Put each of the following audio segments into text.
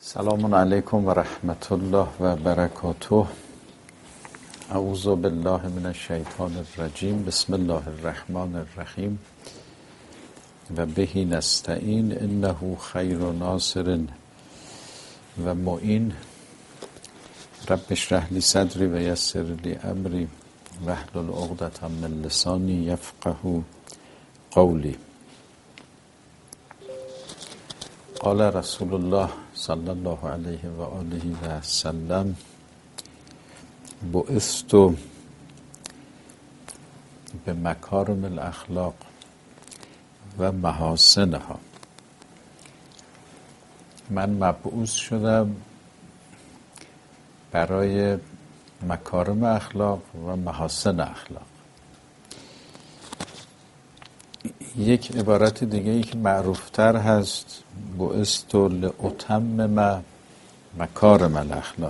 سلام علیکم و رحمت الله و برکاته. اعوذ بالله من الشیطان الرجیم. بسم الله الرحمن الرحیم و به نستعین انه خیر ناصر و معین. رب اشرح لی صدری و یسر لی امری واحلل عقدة من لسانی یفقهوا قولی. قال رسول الله صلی الله علیه و آله و سلم: بعثت به مکارم الاخلاق و محاسنها. من مبعوث شدم برای مکارم اخلاق و محاسن اخلاق. یک عبارت دیگه ای که معروفتر هست: بعثت لأتمم مکارم الاخلاق.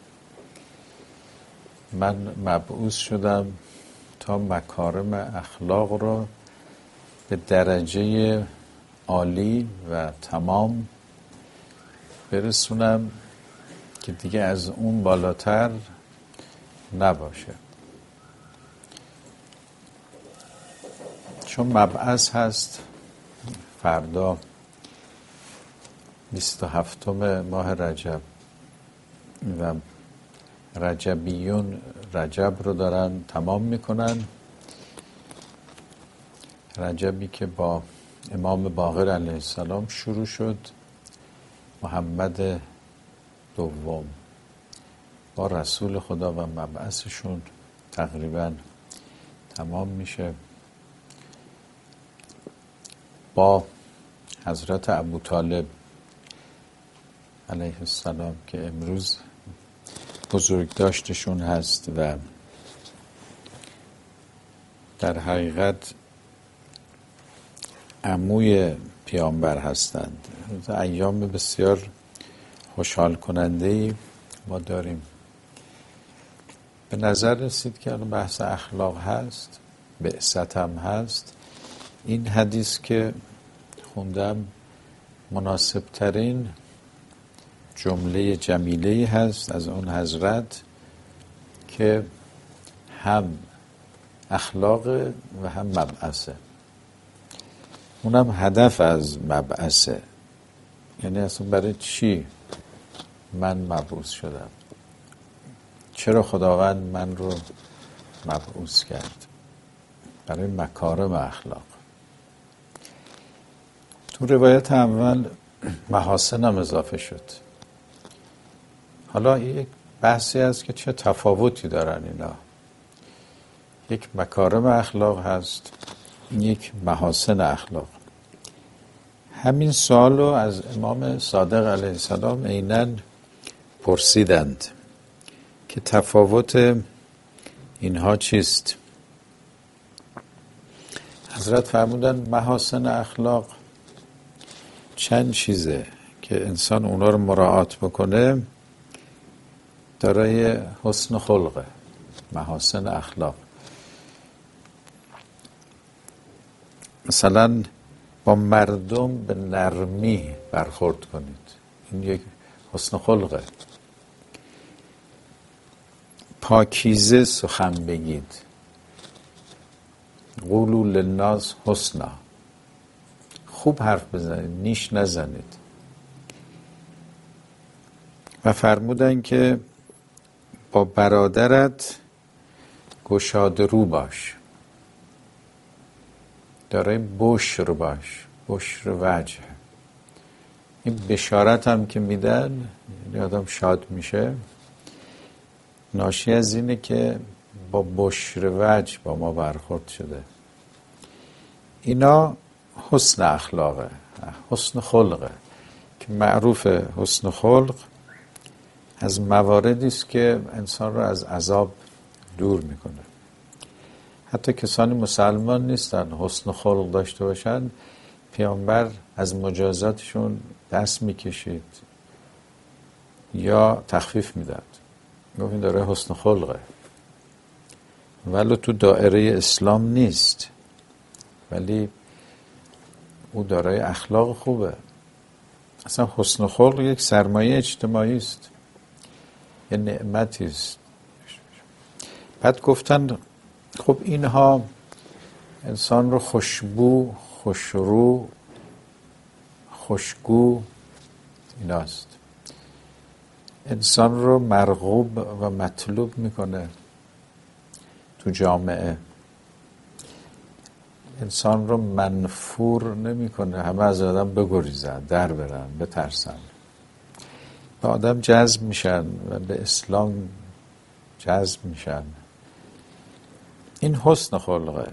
من مبعوث شدم تا مکارم اخلاق رو به درجه عالی و تمام برسونم که دیگه از اون بالاتر نباشه. چون مبعث هست فردا 27 ماه رجب و رجبیون رجب رو دارن تمام میکنن. رجبی که با امام باقر علیه السلام شروع شد، محمد دوم با رسول خدا و مبعثشون تقریبا تمام میشه. با حضرت ابوطالب علیه السلام که امروز بزرگداشتشون هست و در حقیقت عموی پیامبر هستند. ایام بسیار خوشحال کننده‌ای ما داریم. به نظر رسید که الان بحث اخلاق هست، بعثت هم هست. این حدیث که خوندم مناسب ترین جمله جمیله هست از اون حضرت که هم اخلاق و هم مبعثه. اونم هدف از مبعثه، یعنی اصلا برای چی من مبعوث شدم، چرا خداوند من رو مبعوث کرد؟ برای مکارم اخلاق. تو روایت اول محاسن هم اضافه شد. حالا یک بحثی هست که چه تفاوتی دارن اینا. یک مکارم اخلاق هست، یک محاسن اخلاق. همین سوال رو از امام صادق علیه السلام عیناً پرسیدند که تفاوت اینها چیست؟ حضرت فرمودند محاسن اخلاق چند چیزه که انسان اونا رو مراعات بکنه دارای حسن خلقه. محاسن اخلاق مثلا با مردم به نرمی برخورد کنید، این یک حسن خلقه. پاکیزه سخن بگید، قولوا للناس حسنا. خوب حرف بزنید، نیش نزنید. و فرمودن که با برادرت گشاده رو باش، دارای بشر باش، بشر وجه. این بشارت هم که میدن یعنی آدم شاد میشه، ناشی از اینه که با بشر وجه با ما برخورد شده. اینا حسن اخلاقه، حسن خلقه که معروف. حسن خلق از مواردی است که انسان رو از عذاب دور میکنه. حتی کسانی مسلمان نیستن حسن خلق داشته باشن، پیامبر از مجازاتشون دست میکشید یا تخفیف میداد. گفت این داره حسن خلقه، ولی تو دایره اسلام نیست، ولی او دارای اخلاق خوبه. اصلا حسن خلق یک سرمایه اجتماعی است، یه نعمتی است. بعد گفتن خب اینها انسان رو خوشبو، خوشرو، خوشگو ایناست، انسان رو مرغوب و مطلوب میکنه تو جامعه، انسان رو منفور نمیکنه، همه از آدم بگریزن، در برن، بترسن، به آدم جذب میشن و به اسلام جذب میشن. این حسن خلقه،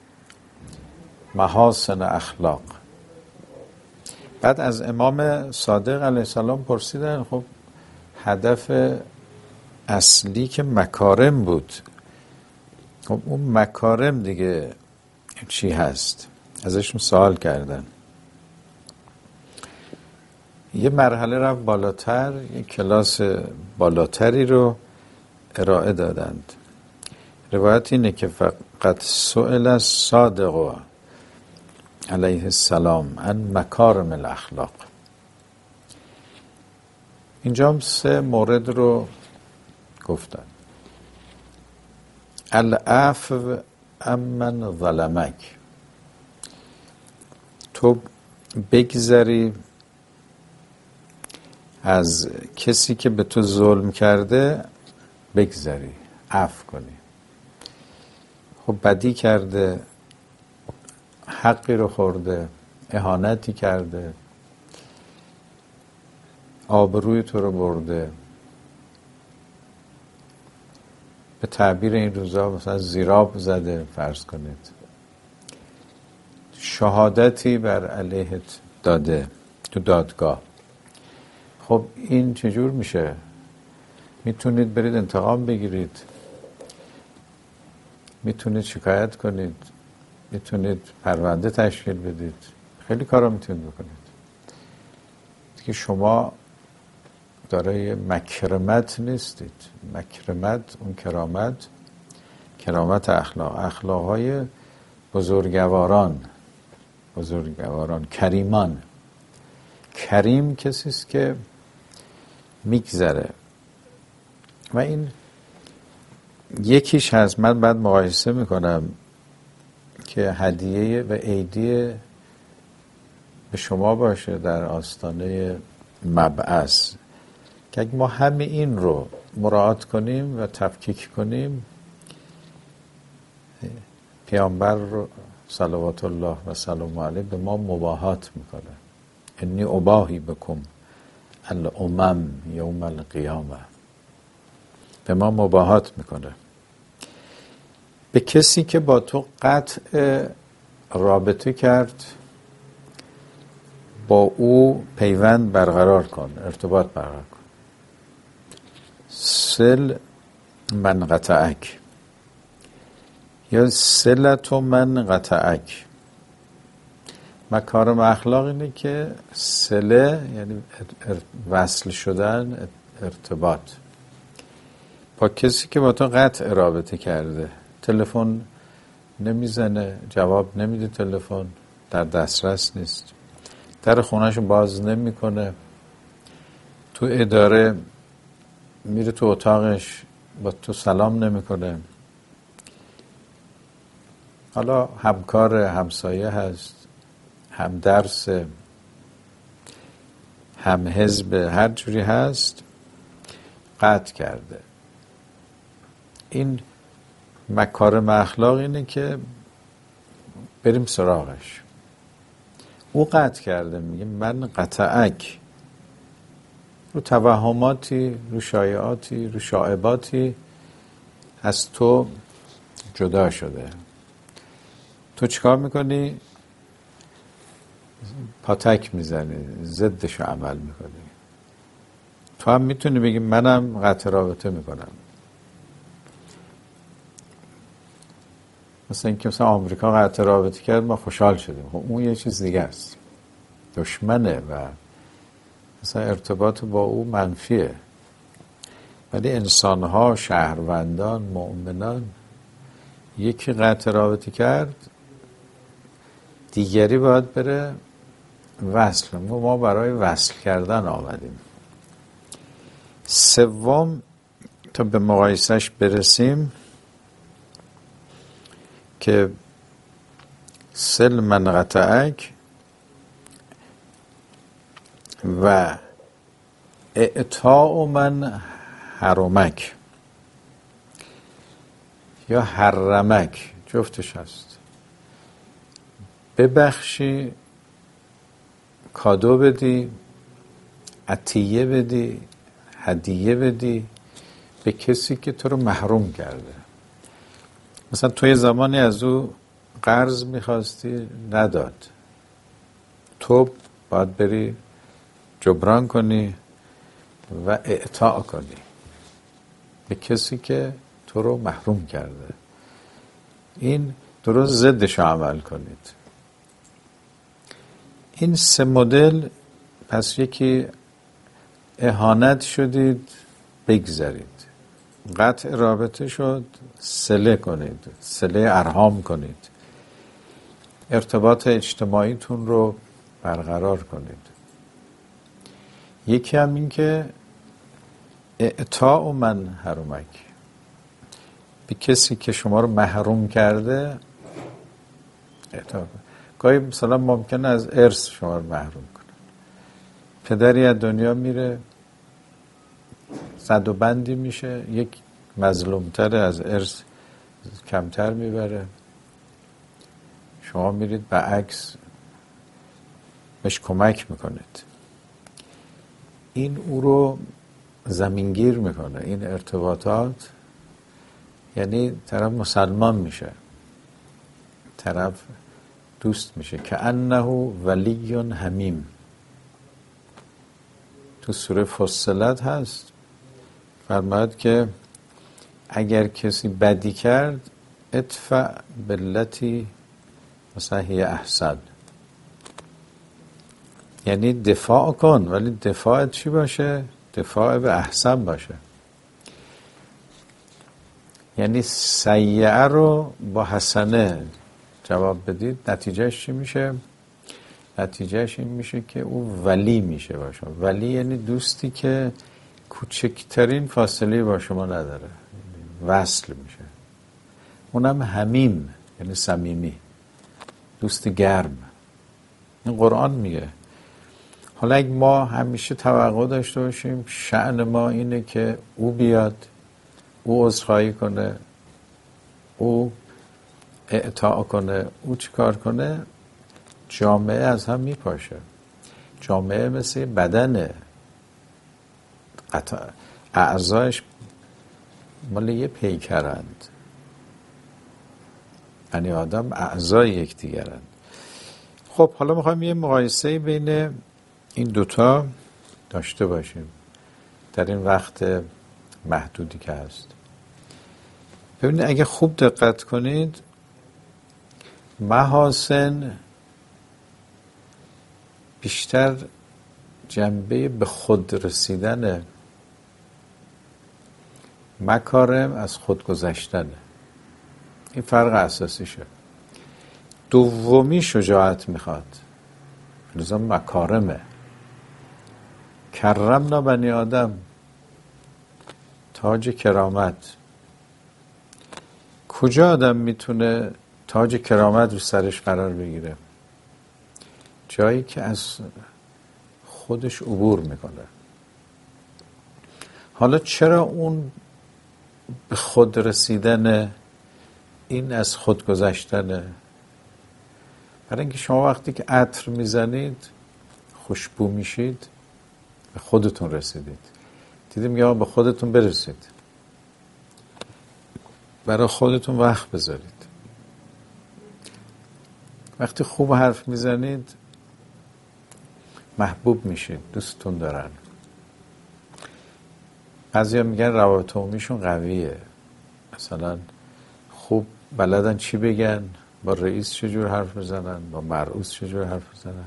محاسن اخلاق. بعد از امام صادق علیه السلام پرسیدن خب هدف اصلی که مکارم بود، خب اون مکارم دیگه چی هست؟ ازشون سوال کردن. یه مرحله رفت بالاتر، یه کلاس بالاتری رو ارائه دادند. روایت اینه که فقط سئل الصادق علیه السلام عن مکارم الاخلاق. اینجا هم 3 مورد رو گفتن. العفو عمن ظلمک، تو بگذری از کسی که به تو ظلم کرده، بگذری، عفو کنی. خب بدی کرده، حقی رو خورده، اهانتی کرده، آبروی تو رو برده، به تعبیر این روزا مثلا زیراب زده، فرض کنید، شهادتی بر علیهت داده تو دادگاه. خب این چجور میشه؟ میتونید برید انتقام بگیرید، میتونید شکایت کنید، میتونید پرونده تشکیل بدید، خیلی کارا میتونید بکنید که شما دارای مکرمت نیستید. مکرمت، اون کرامت اخلاق، اخلاقهای بزرگواران، کریمان. کریم کسی است که میگذره. و این یکیش هست. من بعد مقایسه میکنم که هدیه و عیدیه به شما باشه در آستانه مبعث، که اگه ما همه این رو مراعات کنیم و تفکیک کنیم، پیامبر رو صلوات الله و سلام علیه به ما مباهات میکنه. انی اباهی بکم الامم یوم القیامه، به ما مباهات میکنه. به کسی که با تو قطع رابطه کرد، با او پیوند برقرار کن، ارتباط برقرار کن. سل من قطعک یا صلت من قطعک. مکارم اخلاق اینه که صله یعنی وصل شدن، ارتباط، با کسی که با تو قطع رابطه کرده، تلفن نمیزنه، جواب نمیده، تلفن در دسترس نیست، در خونهشو باز نمیکنه، تو اداره میره تو اتاقش با تو سلام نمیکنه. حالا همکار، همسایه هست، هم درس، هم حزب، هر جوری هست، قطع کرده. این مکارم اخلاق اینه که بریم سراغش. او قطع کرده، میگه من قطعک، رو توهماتی، رو شایعاتی، رو شائباتی از تو جدا شده. تو چیکار میکنی؟ پاتک میزنی، ضدشو عمل میکنی. تو هم میتونی بگی منم قطع رابطه میکنم. مثلا اینکه مثلا آمریکا قطع رابطه کرد، ما خوشحال شدیم. خب اون یه چیز دیگه است، دشمنه و مثلا ارتباط با او منفیه. ولی انسانها، شهروندان، مؤمنان، یکی قطع رابطه کرد، دیگری باید بره وصل، ما برای وصل کردن آمدیم. سوم تا به مقایسش برسیم که سل من قطعک و اعطاء من حرمک یا حرمک جفتش هست. ببخشی، کادو بدی، عطیه بدی، هدیه بدی به کسی که تو رو محروم کرده. مثلا تو یه زمانی از او قرض میخواستی، نداد، تو باید بری جبران کنی و اعطا کنی به کسی که تو رو محروم کرده. این درست ضدش عمل کنید. این 3 مدل. پس یکی اهانت شدید، بگذارید. قطع رابطه شد، صله کنید، صله ارحام کنید. ارتباط اجتماعیتون رو برقرار کنید. یکی هم این که اعطاء من حرمک، به کسی که شما رو محروم کرده اعطا. گاهی مثلا ممکنه از ارث شما رو محروم کنه. پدری از دنیا میره، زد و بندی میشه، یک مظلومتر از ارث کمتر میبره، شما میرید به عکس بهش کمک میکنید. این او رو زمینگیر میکنه. این ارتباطات، یعنی طرف مسلمان میشه، طرف دوست میشه. که انه ولی حمیم. تو سوره فصلت هست، فرماید که اگر کسی بدی کرد ادفع باللتی مثلا هی احسن، یعنی دفاع کن، ولی دفاعت چی باشه؟ دفاع به احسن باشه. یعنی سیئه رو با حسنه جواب بدید. نتیجهش چی میشه؟ نتیجهش این میشه که او ولی میشه باشه. ولی یعنی دوستی که کوچکترین فاصله با شما نداره، وصل میشه. اونم حمیم یعنی صمیمی، دوست گرم. این قرآن میگه. حالا اگه ما همیشه توقع داشته باشیم شأن ما اینه که او بیاد، او عذرخواهی کنه، او اعطا کنه، او چیکار کنه، جامعه از هم میپاشه. جامعه مثل بدنه، اعضایش مال یه پیکرند، یعنی آدم اعضای یکدیگرند. خب حالا میخوایم یه مقایسه بین این دوتا داشته باشیم در این وقت محدودی که هست. ببینید اگه خوب دقت کنید، محاسن بیشتر جنبه به خود رسیدن، مکارم از خود گذشتنه. این فرق اساسیشه. دومی شجاعت میخواد، لذا مکارمه. کرمنا بنی آدم، تاج کرامت. کجا آدم میتونه تاج کرامت رو سرش قرار بگیره؟ جایی که از خودش عبور میکنه. حالا چرا اون به خود رسیدن، این از خود گذشتنه؟ برای اینکه شما وقتی که عطر میزنید، خوشبو میشید، به خودتون رسیدید. دیدیم میگه به خودتون برسید، برای خودتون وقت بذارید. وقتی خوب حرف میزنید محبوب میشید، دوستتون دارن. بعضیا میگن روابط عمومیشون قویه، مثلا خوب بلدن چی بگن، با رئیس چجور حرف بزنن، با مرئوس چجور حرف بزنن،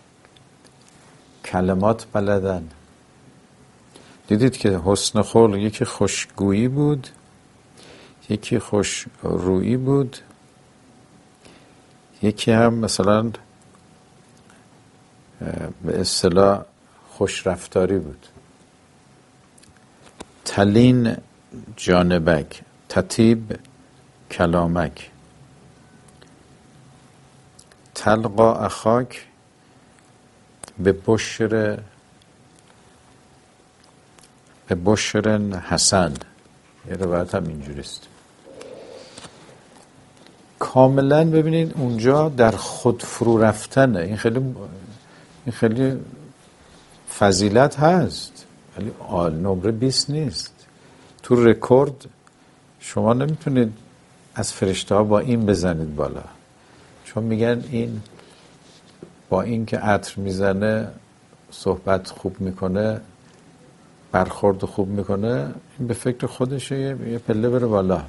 کلمات بلدن. دیدید که حسن خلق یکی خوشگویی بود، یکی خوش رویی بود، یکی هم مثلا به اصطلاح خوشرفتاری بود. تلین جانبک تطیب کلامک تلقا اخاک به بشر حسن. یه روایت هم اینجوریست. کاملا ببینید اونجا در خود فرو رفتنه. این خیلی فضیلت هست، ولی نمره 20 نیست. تو رکورد شما نمیتونید از فرشته ها با این بزنید بالا، چون میگن این با این که عطر میزنه، صحبت خوب میکنه، برخورد خوب میکنه، این به فکر خودشه یه پله بره بالا.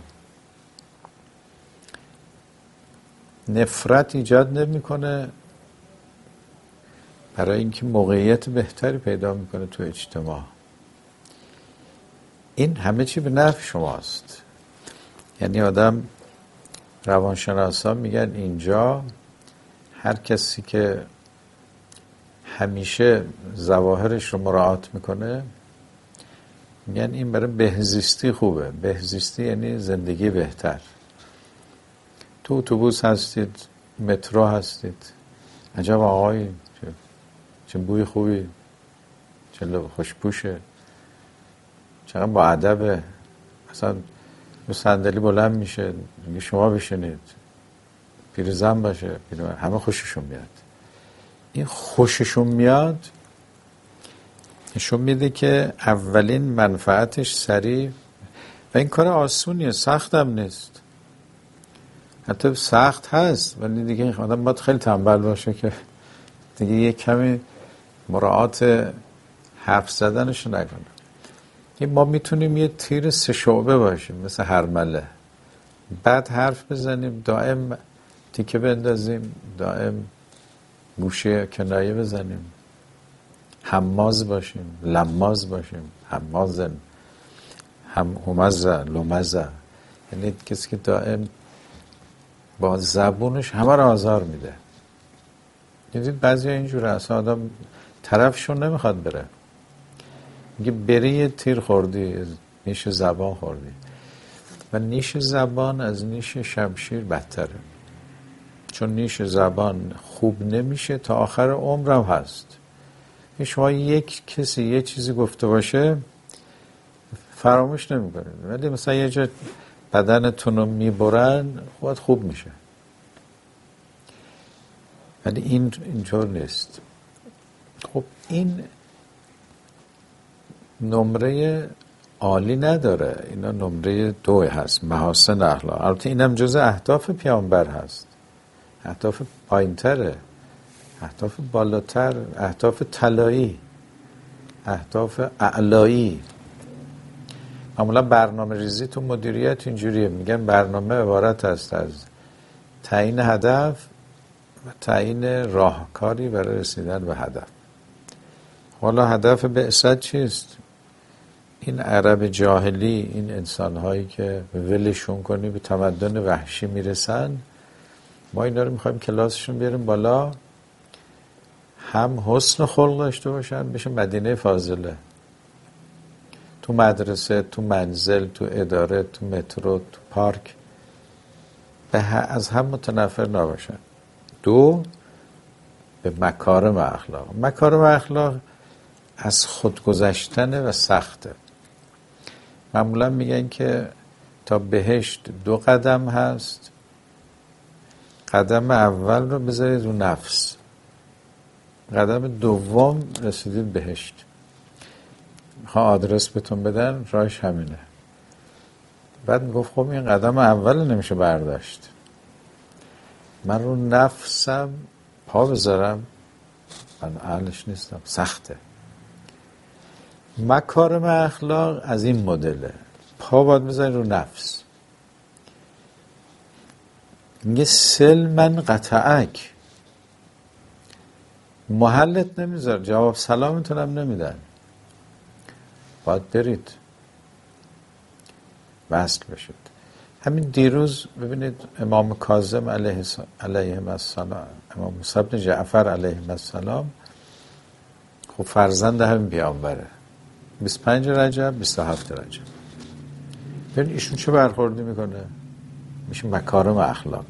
نفرت ایجاد نمیکنه، برای اینکه موقعیت بهتری پیدا میکنه تو اجتماع. این همه چی به نفع شماست. یعنی آدم، روانشناسان میگن اینجا هر کسی که همیشه ظواهرش رو مراعات میکنه، میگن این برای بهزیستی خوبه. بهزیستی یعنی زندگی بهتر. تو اتوبوس هستید، مترو هستید، عجب آقایی، چه بوی خوبی، چه خوشپوشه، چقدر با ادبه، اصلا رو صندلی بلند میشه میگه شما بشینید، پیرزن باشه، همه خوششون میاد. این خوششون میاد نشون میده که اولین منفعتش سریع، و این کار آسونیه، سخت هم نیست. حتی سخت هست، ولی دیگه آدم باید خیلی تنبل باشه که دیگه یه کمی مراعات حرف زدنش نکنه. ما میتونیم یه تیر 3 شعبه باشیم مثل هرمله، بعد حرف بزنیم، دائم تیکه بندازیم، دائم گوشه کنایه بزنیم، هماز باشیم، لماز باشیم، همازن، همزه، لمزه، یعنی کسی که دائم با زبونش همه را آزار میده. دیدید بعضی اینجوره، اصلا آدم طرفشون نمیخواد بره، میگه بری یه تیر خوردی، نیش زبان خوردی. و نیش زبان از نیش شمشیر بدتره، چون نیش زبان خوب نمیشه تا آخر عمرم هست. شما یک کسی یه چیزی گفته باشه فراموش نمیکنید، ولی مثلا یه جا بدنتون رو میبرن خود خوب میشه، ولی اینطور نیست. خب این نمره عالی نداره، اینا نمره 2 هست، محاسن اخلاق. البته اینم جز اهداف پیامبر هست، اهداف پایین‌تره، اهداف بالاتر، اهداف طلایی، اهداف اعلایی. معمولا برنامه ریزی تو مدیریت اینجوریه، میگن برنامه عبارت است از تعیین هدف و تعیین راهکاری برای رسیدن به هدف. حالا هدف بعثت چیست؟ این عرب جاهلی، این انسان‌هایی که ولشون کنی به تمدن وحشی میرسن، ما اینا رو میخوایم کلاسشون بیاریم بالا، هم حسن خلق داشته باشن، بشه مدینه فاضله، تو مدرسه، تو منزل، تو اداره، تو مترو، تو پارک از هم متنفر نباشن. 2 به مکارم اخلاق. مکارم اخلاق از خود گذشتن و سخته. معمولا میگن که تا بهشت 2 قدم هست، قدم اول رو بذارید رو نفس، قدم دوم رسیدید بهشت. میخواه آدرس بهتون بدن، راهش همینه. بعد میگفت خب این قدم اول نمیشه برداشت، من رو نفسم پا بذارم، من اهلش نیستم، سخته. مکارم اخلاق از این مدله، پا باید بذاری رو نفس. میگه سلمن قطعک، محلت نمیذار، جواب سلامتون هم نمیدن، باید برید وصل بشید. همین دیروز ببینید امام کاظم علیه السلام، امام موسی بن جعفر علیه السلام خب فرزند همین پیامبره. 25 رجب 27 رجب. ببین ایشون چه برخوردی میکنه؟ میشه مکارم اخلاق.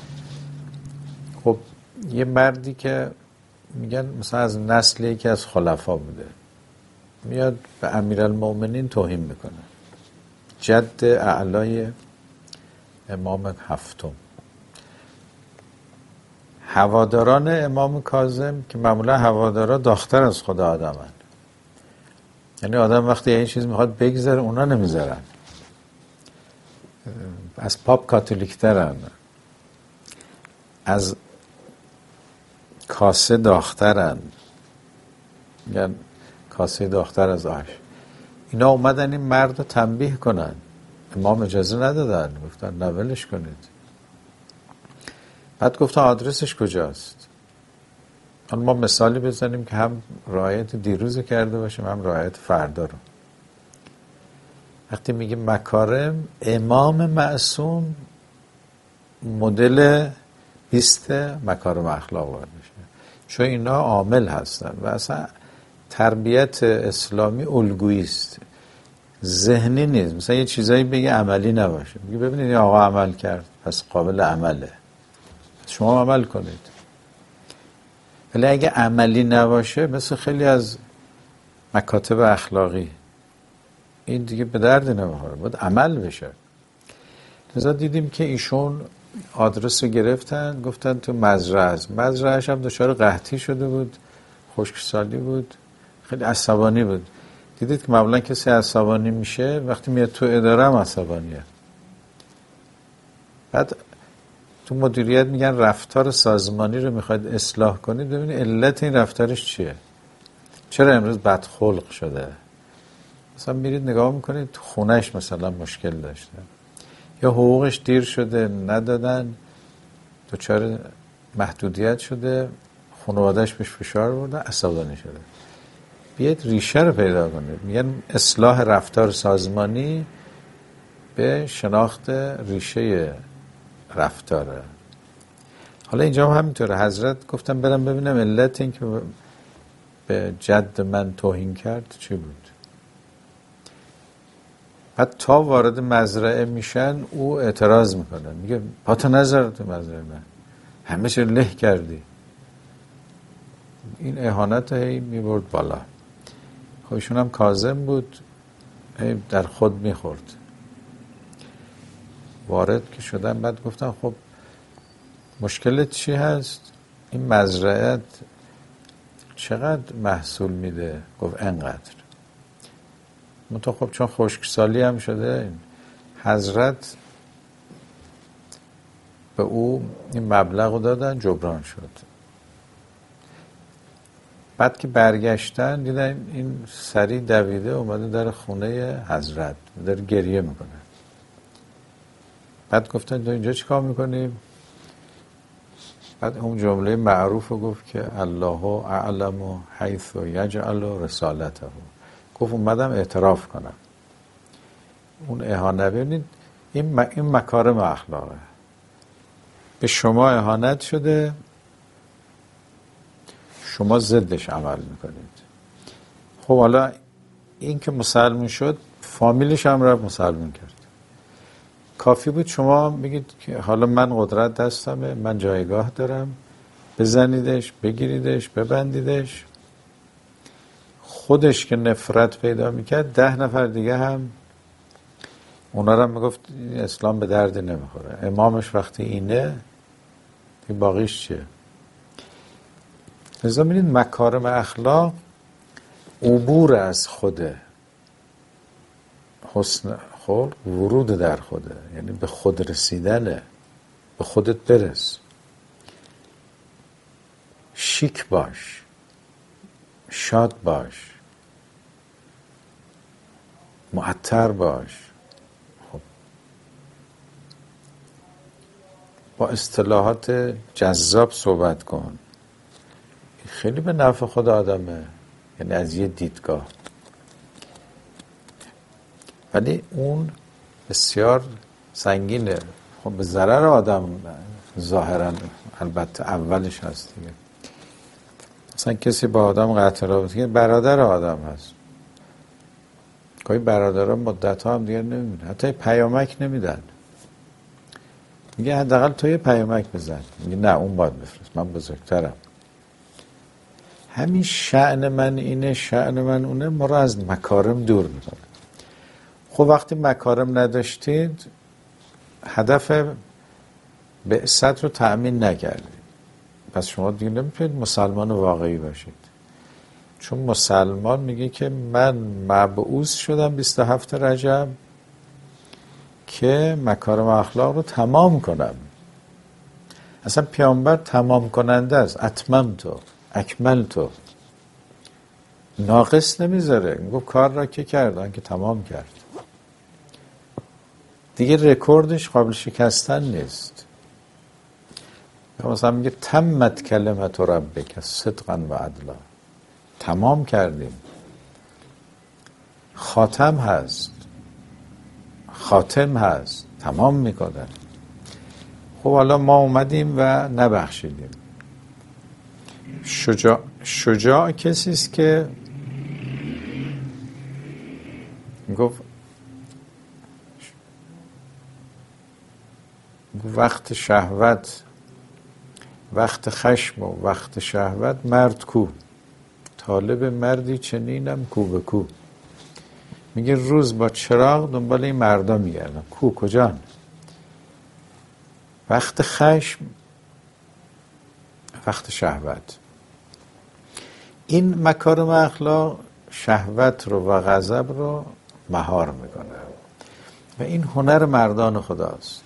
خب یه مردی که میگن مثلا از نسل یکی از خلفا بوده، میاد به امیرالمومنین توهین میکنه، جد اعلای امام هفتم. هواداران امام کاظم که معمولا هوادارا داغ‌تر از خود آدمن، یعنی آدم وقتی این چیز میخواد بگذره اونا نمیذارن، از پاپ کاتولیک‌ترن، از کاسه داغ‌ترن، میگن کاسه داغ‌تر از آش. اینا اومدن این مرد رو تنبیه کنن، امام اجازه ندادن، گفتن نه ولش کنید. بعد گفتن آدرسش کجاست؟ ما مثالی بزنیم که هم رعایت دیروز کرده باشیم هم رعایت فردا رو. وقتی میگیم مکارم، امام معصوم مدل 20 مکارم اخلاق باید بشه، چون اینا عامل هستن و اصلا تربیت اسلامی الگویی است، ذهنی نیست. مثلا یه چیزایی بگه عملی نباشه، میگه ببینید آقا عمل کرد پس قابل عمله، شما عمل کنید. ولی اگه عملی نباشه مثل خیلی از مکاتب اخلاقی این دیگه به درد نمیخوره، باید عمل بشه. لذا دیدیم که ایشون آدرس رو گرفتن، گفتن تو مزرعه است. مزرعه‌اش هم دچار قحطی شده بود، خشکسالی بود، خیلی عصبانی بود. دیدید که معمولا کسی عصبانی میشه وقتی میاد تو اداره هم عصبانیه. بعد تو مدیریت میگن رفتار سازمانی رو میخواید اصلاح کنید، ببینید علت این رفتارش چیه، چرا امروز بدخلق شده. مثلا میرید نگاه میکنید تو خونهش مثلا مشکل داشته یا حقوقش دیر شده ندادن، دچار محدودیت شده، خانواده‌اش بهش فشار برده، عصبانی شده. بیاید ریشه رو پیدا کنید. میگن اصلاح رفتار سازمانی به شناخت ریشه رفتاره. حالا اینجا هم همینطوره. حضرت گفتم برم ببینم علت این که به جد من توهین کرد چی بود. بعد تا وارد مزرعه میشن او اعتراض میکنه، میگه پاتو نذار تو مزرعه من، همه چه له کردی. این اهانت هی میبرد بالا. خب ایشون هم کاظم بود، هی در خود میخورد. وارد که شدن بعد گفتن خب مشکلت چی هست؟ این مزرعه چقدر محصول میده؟ گفت انقدر. منتها خب چون خشکسالی هم شده، حضرت به او این مبلغ رو دادن، جبران شد. بعد که برگشتن دیدن این سری دویده اومده در خونه حضرت داره گریه میکنه. بعد گفتن تو اینجا چی کار میکنیم؟ بعد اون جمله معروف رو گفت که الله اعلم حیث یجعل رسالته. گفت اومدم اعتراف کنم. اون اهانت، ببینید این مکارم اخلاقه. به شما اهانت شده، شما ضدش عمل میکنید. خب حالا این که مسلمون شد، فامیلش هم رفت مسلمون کرد. کافی بود شما بگید که حالا من قدرت دستمه، من جایگاه دارم، بزنیدش، بگیریدش، ببندیدش. خودش که نفرت پیدا میکرد 10 نفر دیگه هم اونا رو هم میگفت اسلام به درد نمیخوره. امامش وقتی اینه که باقیش چیه؟ لذا می‌بینید مکارم اخلاق عبور از خوده، حسن خلق ورود در خوده، یعنی به خود رسیدنه. به خودت برس، شیک باش، شاد باش، معطر باش. خب با اصطلاحات جذاب صحبت کن، خیلی به نفع خود آدمه، یعنی از یه دیدگاه. ولی اون بسیار سنگینه، خب به ضرر آدم ظاهرا، البته اولش هست دیگه. مثلا کسی با آدم قطع رابطه که برادر آدم هست، گاهی برادرها مدت ها هم دیگر نمیبینن، حتی پیامک نمیدن، میگه حداقل تو یه پیامک بزن، میگه نه اون باید بفرست، من بزرگترم. همین شأن من اینه، شأن من اونه، ما رو از مکارم دور میکنه. خب وقتی مکارم نداشتید، هدف بعثت رو تأمین نکردید، پس شما دیگه نمیتونید مسلمان واقعی باشید. چون مسلمان میگه که من مبعوث شدم 27 رجب که مکارم اخلاق رو تمام کنم. اصلا پیامبر تمام کننده است، اتممتو اکملتو، ناقص نمیذاره، گفت کار را که کردن که تمام کرد، دیگه رکوردش قابل شکستن نیست. مثلا میگه تمت کلمت ربک صدقا و عدلا، تمام کردیم، خاتم هست، خاتم هست، تمام میکنن. خب حالا ما اومدیم و نبخشیدیم. شجاع کسی است که گفت وقت شهوت، وقت خشم و وقت شهوت مرد کو، طالب مردی چنینم کو به کو. میگه روز با چراغ دنبال این مردا میگردم، کو کجان؟ وقت خشم، وقت شهوت. این مکارم اخلاق شهوت رو و غضب رو مهار میکنه و این هنر مردان خداست.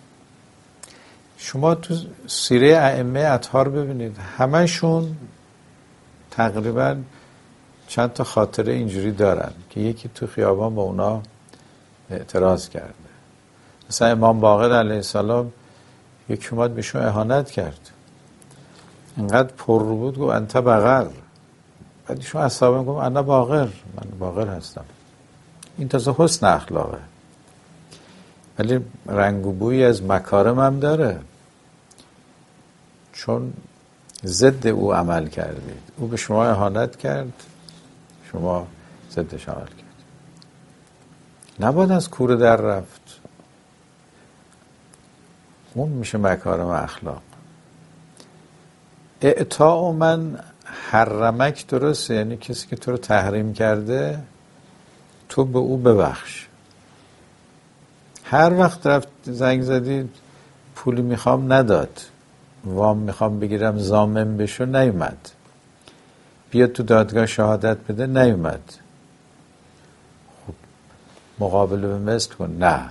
شما تو سیره ائمه اطهار ببینید، همشون تقریبا چند تا خاطره اینجوری دارن که یکی تو خیابان با اونا اعتراض کرده. مثلا امام باقر علیه السلام یکی اومد بهشون اهانت کرد، اینقدر پر رو بود گفت انت بقر، بعد ایشون اصحابه گفت انا باقر، من باقر هستم. این تازه حسن اخلاقه، ولی رنگ و بویی از مکارم هم داره، چون ضد او عمل کردید. او به شما اهانت کرد، شما ضدش عمل کرد. نباید از کوره در رفت، اون میشه مکارم اخلاق. اعطاء من حرمک درسته، یعنی کسی که تو رو تحریم کرده تو به او ببخش. هر وقت رفت زنگ زدید پولی میخوام نداد، وام میخوام بگیرم ضامن بشو نیومد، بیا تو دادگاه شهادت بده نیومد، خب مقابله به مثل کن. نه،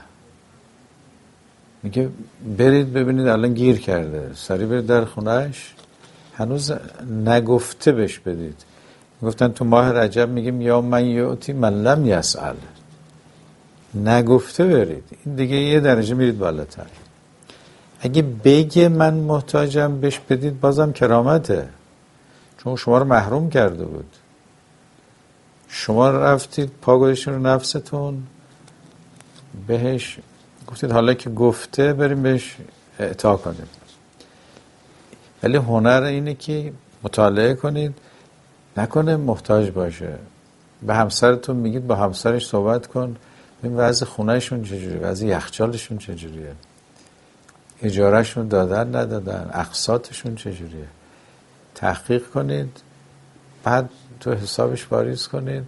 میگه برید ببینید الان گیر کرده، سری برید در خونهش، هنوز نگفته بهش بدید. گفتن تو ماه رجب میگیم یا من یعطی من لم یسأل، نگفته برید، این دیگه یه درجه میرید بالاتر. اگه بگه من محتاجم بهش بدید بازم کرامته، چون شما رو محروم کرده بود. شما رفتید پا گذاشتین رو نفستون، بهش گفتید حالا که گفته بریم بهش اعطا کنیم. ولی هنر اینه که مطالعه کنید، نکنه محتاج باشه. به همسرتون میگید با همسرش صحبت کن، ببین وضع خونهشون چجوریه، وضع یخچالشون چجوریه، اجارهشون دادن ندادن، اقساطشون چجوریه، تحقیق کنید، بعد تو حسابش واریز کنید.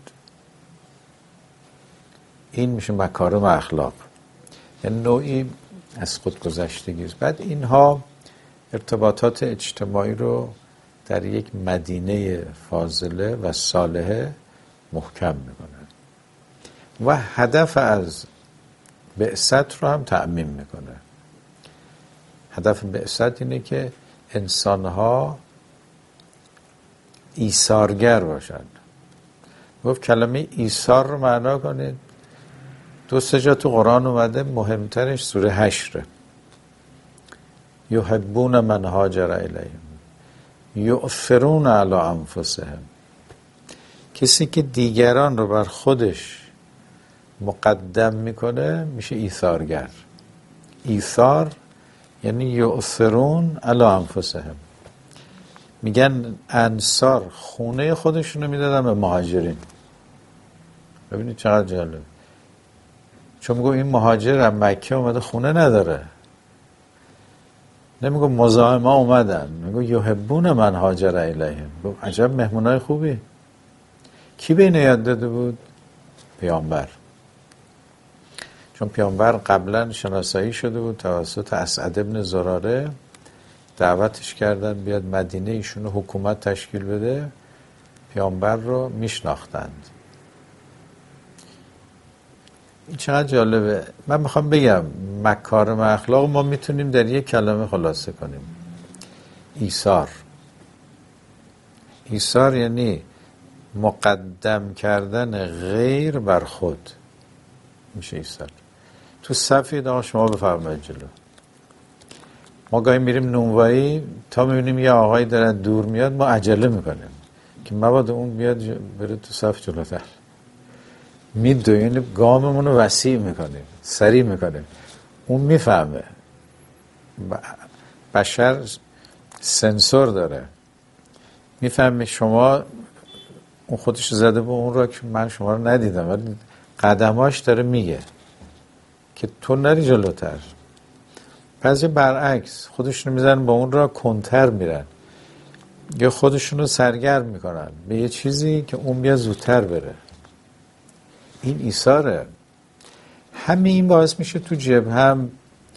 این میشه مکارم اخلاق، یعنی نوعی از خودگذشتگی است. بعد اینها ارتباطات اجتماعی رو در یک مدینه فاضله و صالحه محکم میکنن و هدف از بعثت رو هم تأمین میکنه. هدف بعثت اینه که انسانها ایثارگر باشند. گفت کلمه ایثار رو معنا کنید، 2-3 جا تو قرآن اومده، مهمترش سوره حشره. یحبون من هاجر الیهم یؤثرون علی انفسهم. کسی که دیگران رو بر خودش مقدم میکنه میشه ایثارگر. ایثار یعنی یؤثرون علی انفسهم. میگن انصار خونه خودشونو میدادن به مهاجرین. ببینید چقدر جالب، چون میگو این مهاجر از مکه اومده خونه نداره، نمیگو مزاحما اومدن، میگو یحبون من هاجر الیهم. عجب مهمونای خوبی. کی به اینو یاد داده بود؟ پیامبر. چون پیامبر قبلا شناسایی شده بود توسط اسعد ابن زراره، دعوتش کردن بیاد مدینه ایشونو حکومت تشکیل بده، پیامبر رو میشناختند. این چقدر جالبه. من میخوام بگم مکارم اخلاق ما میتونیم در یک کلمه خلاصه کنیم: ایثار. ایثار یعنی مقدم کردن غیر بر خود، میشه ایثار. تو صفید آقا شما بفرمایید جلو. ما گاهی میریم نونوایی تا میبینیم یه آقایی داره دور میاد، ما عجله میکنیم که مبادا اون بیاد بره تو صف جلوتر. میدویم گاممون رو وسیع میکنیم، سریع میکنیم. اون میفهمه. بشر سنسور داره، میفهمه شما اون خودش زده به اون را که من شما رو ندیدم، ولی قدماش داره میگه که تو نری جلوتر. بعضی برعکس خودشون میزنن با اون را کنتر میرن یا خودشون رو سرگرم میکنن به یه چیزی که اون بیا زودتر بره. این ایثاره. همه این باعث میشه تو جبهه هم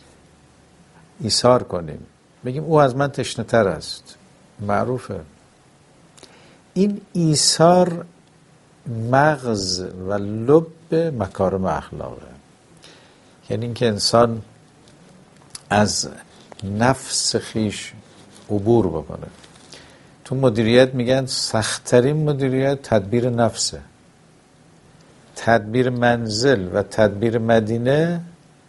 ایثار کنیم، بگیم او از من تشنه تر است. معروفه. این ایثار مغز و لب مکارم اخلاقه. یعنی اینکه انسان از نفس خیش عبور بکنه. تو مدیریت میگن سخت‌ترین مدیریت تدبیر نفسه. تدبیر منزل و تدبیر مدینه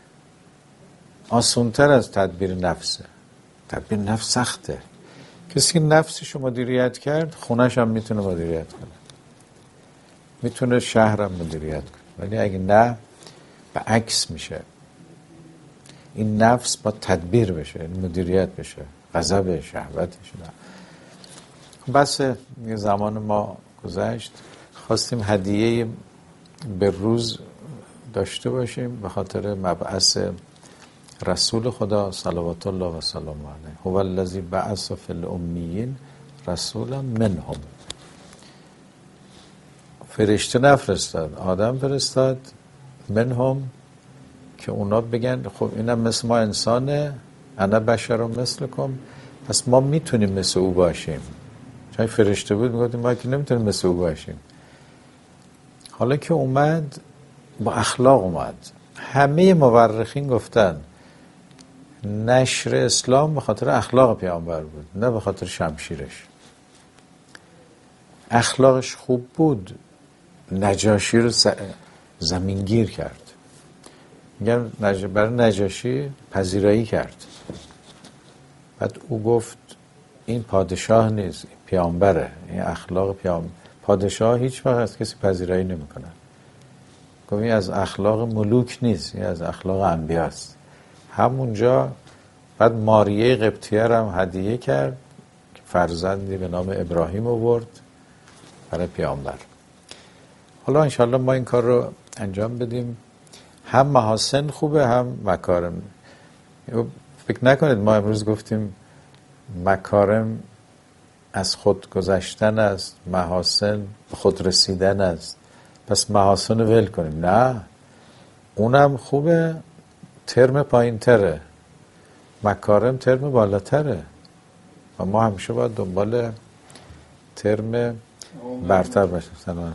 آسان‌تر از تدبیر نفسه. تدبیر نفس سخته. کسی که نفسش رو مدیریت کرد خونش هم میتونه مدیریت کنه، میتونه شهرم مدیریت کنه. ولی اگه نه به عکس میشه. این نفس با تدبیر بشه، مدیریت بشه، غضب شهوتش. بس یه زمان ما گذشت، خواستیم هدیه به روز داشته باشیم به خاطر مبعث رسول خدا صلوات الله و سلام علیه. هو الذی بعث فی الامیین رسولا منهم. فرشته نفرستاد، آدم فرستاد. منهم که اونا بگن خب اینم مثل ما انسانه، انا بشر مثلکم، پس ما میتونیم مثل او باشیم. چون فرشته بود میگفتیم ما که نمیتونیم مثل او باشیم. حالا که اومد با اخلاق اومد. همه مورخین گفتن نشر اسلام به خاطر اخلاق پیامبر بود، نه به خاطر شمشیرش. اخلاقش خوب بود، نجاشی رو زمینگیر کرد. میگن برای نجاشی پذیرایی کرد. بعد او گفت این پادشاه نیست، این پیامبره. این اخلاق پادشاه هیچ وقت از کسی پذیرایی نمیکنه. گفت این از اخلاق ملوک نیست، این از اخلاق انبیاست. همونجا بعد ماریه قبطیه هم هدیه کرد که فرزندی به نام ابراهیم آورد برای پیامبر. حالا انشالله ما این کار رو انجام بدیم. هم محاسن خوبه هم مکارم. فکر نکنید ما امروز گفتیم مکارم از خود گذشتن است، محاسن به خود رسیدن است، پس محاسن ول کنیم. نه، اونم خوبه، ترم پایین تره. مکارم ترم بالاتره و ما همیشه باید دنبال ترم برتر باشیم. سلام.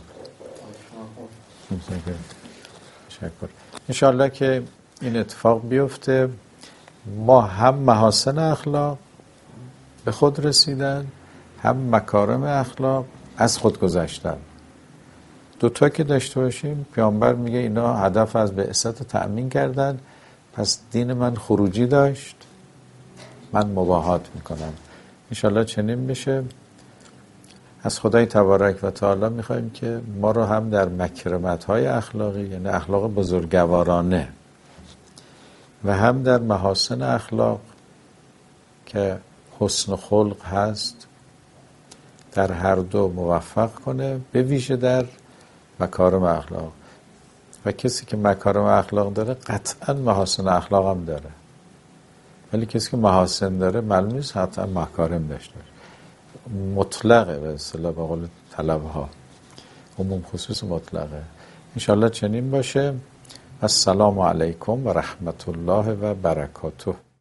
تشکر. انشالله که این اتفاق بیفته. ما هم محاسن اخلاق به خود رسیدن، هم مکارم اخلاق از خود گذشتن. دوتا که داشته باشیم. پیامبر میگه اینا هدف از بعثت تأمین کردن، پس دین من خروجی داشت، من مباهات میکنم. انشالله چنین بشه. از خدای تبارک و تعالی میخوایم که ما رو هم در مکرمت‌های اخلاقی، یعنی اخلاق بزرگوارانه، و هم در محاسن اخلاق که حسن خلق هست، در هر دو موفق کنه، به ویژه در مکارم اخلاق. و کسی که مکارم اخلاق داره قطعا محاسن اخلاق هم داره، ولی کسی که محاسن داره معلوم نیست حتما مکارم داشته باشه. مطلقه به اصطلاح، به قول طلبه ها عموم خصوص مطلقه. انشالله چنین باشه. السلام علیکم و رحمت الله و برکاته.